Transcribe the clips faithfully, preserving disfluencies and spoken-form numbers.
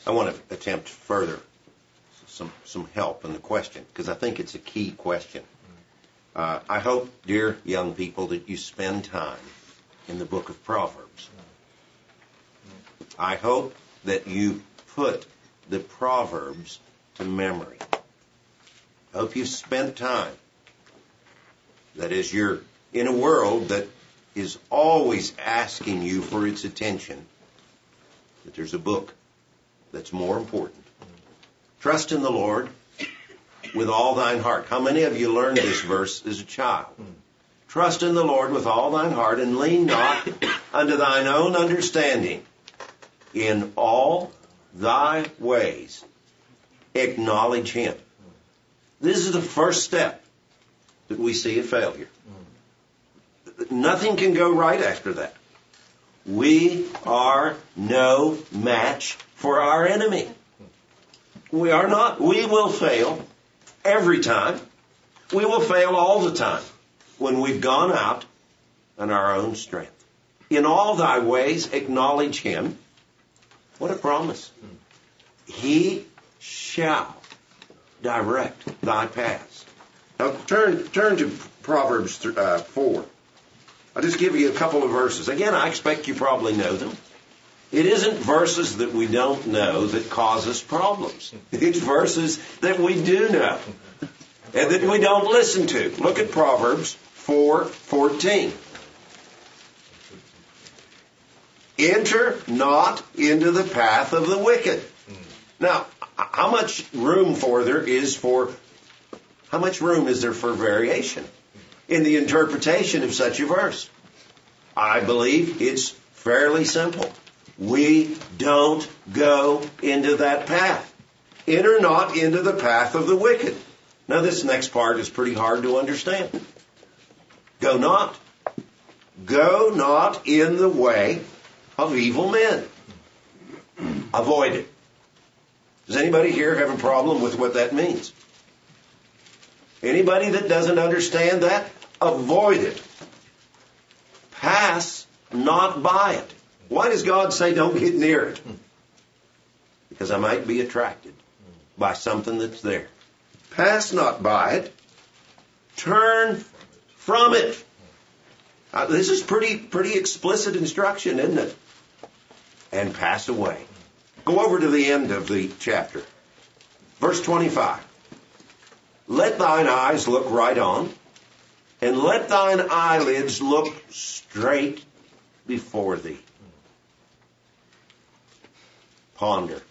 I want to attempt further some some help in the question, because I think it's a key question. Uh, I hope, dear young people, that you spend time in the book of Proverbs. I hope that you put the Proverbs to memory. I hope you've spent time. That is, you're in a world that is always asking you for its attention, that there's a book that's more important. Trust in the Lord with all thine heart. How many of you learned this verse as a child? Trust in the Lord with all thine heart, and lean not unto thine own understanding. In all thy ways acknowledge him. This is the first step that we see a failure. Nothing can go right after that. We are no match for our enemy. We are not. We will fail every time. We will fail all the time when we've gone out on our own strength. In all thy ways acknowledge him. What a promise. He shall direct thy paths. Now turn turn to Proverbs uh, four. I'll just give you a couple of verses. Again, I expect you probably know them. It isn't verses that we don't know that cause us problems. It's verses that we do know and that we don't listen to. Look at Proverbs four fourteen. Enter not into the path of the wicked. Now, how much room for there is for, how much room is there for variation in the interpretation of such a verse? I believe it's fairly simple. We don't go into that path. Enter not into the path of the wicked. Now, this next part is pretty hard to understand. Go not. Go not in the way of evil men. Avoid it. Does anybody here have a problem with what that means? Anybody that doesn't understand that, avoid it. Pass not by it. Why does God say don't get near it? Because I might be attracted by something that's there. Pass not by it. Turn from it. Uh, this is pretty, pretty explicit instruction, isn't it? And pass away. Go over to the end of the chapter. Verse twenty-five. Let thine eyes look right on, and let thine eyelids look straight before thee. Ponder.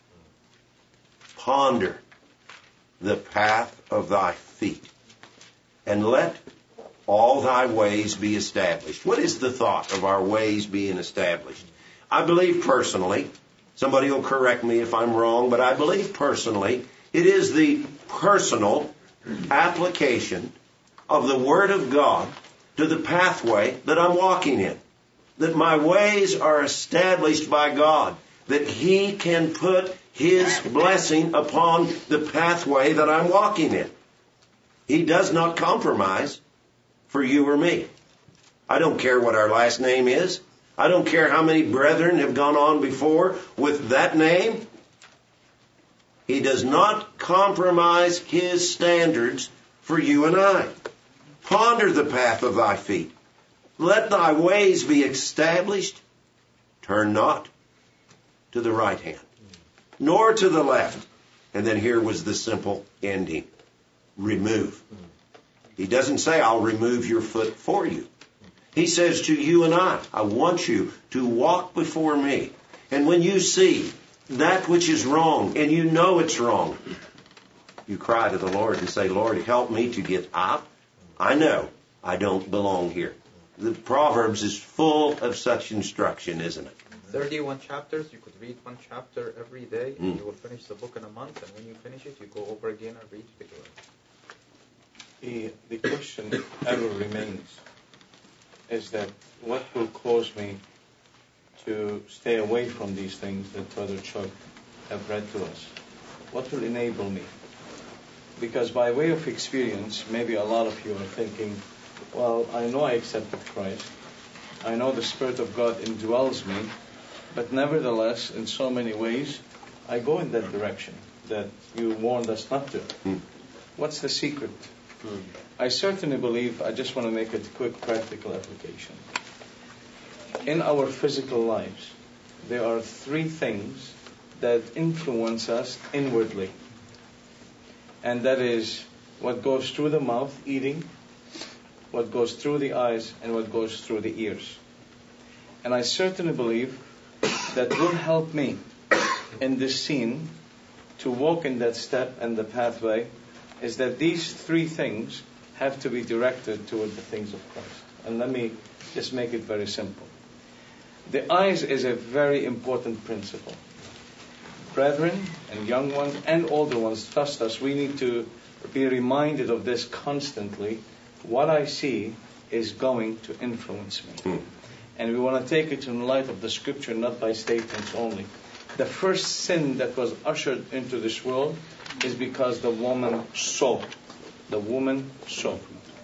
Ponder the path of thy feet, and let all thy ways be established. What is the thought of our ways being established? I believe personally, somebody will correct me if I'm wrong, but I believe personally it is the personal application of the Word of God to the pathway that I'm walking in. That my ways are established by God. That He can put His blessing upon the pathway that I'm walking in. He does not compromise for you or me. I don't care what our last name is. I don't care how many brethren have gone on before with that name. He does not compromise His standards for you and I. Ponder the path of thy feet. Let thy ways be established. Turn not to the right hand, nor to the left. And then here was the simple ending. Remove. He doesn't say, I'll remove your foot for you. He says to you and I, I want you to walk before me. And when you see that which is wrong, and you know it's wrong, you cry to the Lord and say, Lord, help me to get out. I know I don't belong here. The Proverbs is full of such instruction, isn't it? thirty-one chapters. You could read one chapter every day, and Mm. you will finish the book in a month. And when you finish it, you go over again and read it again. The, the question ever remains is that what will cause me to stay away from these things that Brother Chuck have read to us? What will enable me? Because by way of experience, maybe a lot of you are thinking, well, I know I accepted Christ. I know the Spirit of God indwells me. But nevertheless, in so many ways, I go in that direction that you warned us not to. Hmm. What's the secret? I certainly believe, I just want to make a quick practical application. In our physical lives, there are three things that influence us inwardly. And that is what goes through the mouth, eating, what goes through the eyes, and what goes through the ears. And I certainly believe that will help me in this scene to walk in that step and the pathway is that these three things have to be directed toward the things of Christ. And let me just make it very simple. The eyes is a very important principle. Brethren and young ones and older ones, trust us, we need to be reminded of this constantly. What I see is going to influence me. And we want to take it in light of the scripture, not by statements only. The first sin that was ushered into this world is because the woman saw. The woman saw.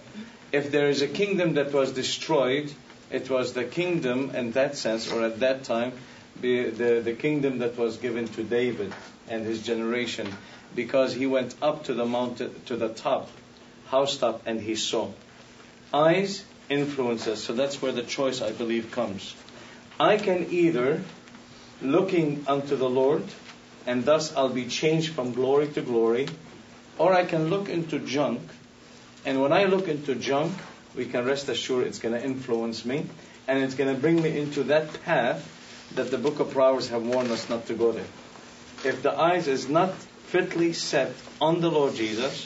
If there is a kingdom that was destroyed, it was the kingdom in that sense, or at that time, the, the, the kingdom that was given to David and his generation, because he went up to the mountain, to the top, housetop, and he saw. Eyes influence us, so that's where the choice, I believe, comes. I can either looking unto the Lord, and thus I'll be changed from glory to glory, or I can look into junk, and when I look into junk, we can rest assured it's going to influence me, and it's going to bring me into that path that the book of Proverbs have warned us not to go there. If the eyes is not fitly set on the Lord Jesus,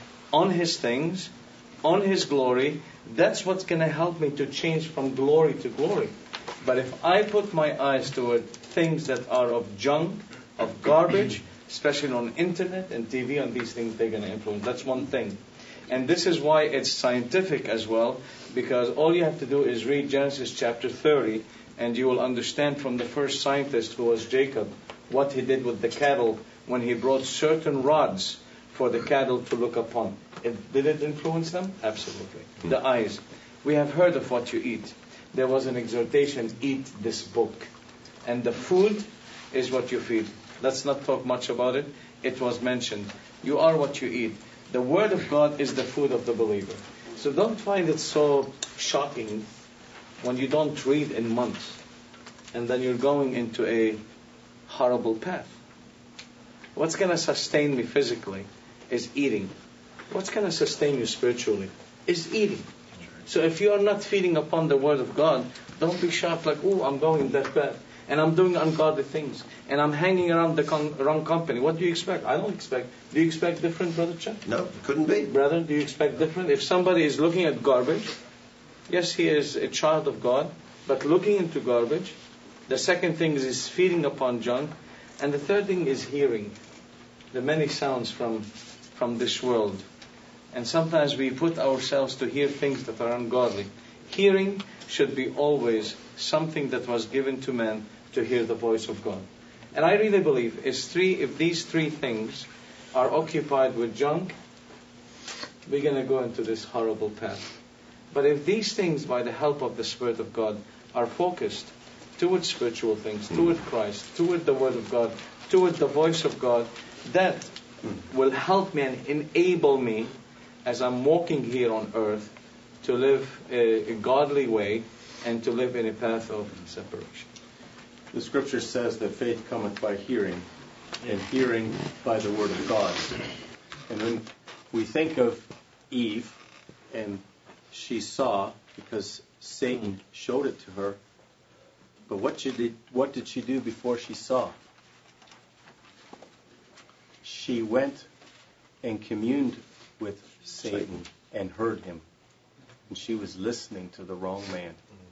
on His things, on His glory, that's what's going to help me to change from glory to glory. But if I put my eyes toward things that are of junk, of garbage, especially on internet and T V, on these things, they're going to influence. That's one thing. And this is why it's scientific as well, because all you have to do is read Genesis chapter thirty, and you will understand from the first scientist, who was Jacob, what he did with the cattle when he brought certain rods for the cattle to look upon. It, did it influence them? Absolutely. The eyes. We have heard of what you eat. There was an exhortation, eat this book. And the food is what you feed. Let's not talk much about it. It was mentioned. You are what you eat. The Word of God is the food of the believer. So don't find it so shocking when you don't read in months, and then you're going into a horrible path. What's going to sustain me physically is eating. What's going to sustain you spiritually is eating. So if you are not feeding upon the Word of God, don't be shocked like, oh, I'm going that path, and I'm doing ungodly things, and I'm hanging around the con- wrong company. What do you expect? I don't expect. Do you expect different, Brother Chuck? No, couldn't be. Brother, do you expect different? If somebody is looking at garbage, yes, he is a child of God, but looking into garbage. The second thing is, is feeding upon junk. And the third thing is hearing the many sounds from, from this world. And sometimes we put ourselves to hear things that are ungodly. Hearing should be always something that was given to man to hear the voice of God. And I really believe is three, if these three things are occupied with junk, we're going to go into this horrible path. But if these things, by the help of the Spirit of God, are focused toward spiritual things, toward Christ, toward the Word of God, toward the voice of God, that will help me and enable me as I'm walking here on earth to live a, a godly way and to live in a path of separation. The Scripture says that faith cometh by hearing, and hearing by the Word of God. And when we think of Eve, and she saw because Satan showed it to her, but what she did, what did she do before she saw? She went and communed with Satan and heard him. And she was listening to the wrong man.